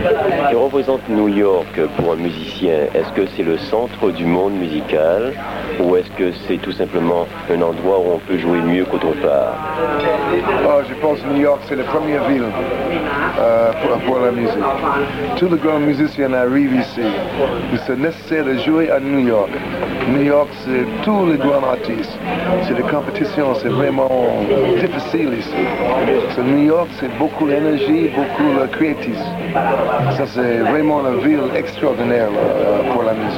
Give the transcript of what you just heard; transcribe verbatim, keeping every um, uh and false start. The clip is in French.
Que représente New York pour un musicien? Est-ce que c'est le centre du monde musical ou est-ce que c'est tout simplement un endroit où on peut jouer mieux qu'autre part? Oh, je pense que New York, c'est la première ville euh, pour, pour la musique. Tous les grands musiciens arrivent ici. C'est nécessaire de jouer à New York. New York, c'est tous les grands artistes. C'est des compétitions, c'est vraiment difficile ici. So, New York, c'est beaucoup d'énergie, beaucoup de créativité. Ça, c'est vraiment une ville extraordinaire euh, pour la musique.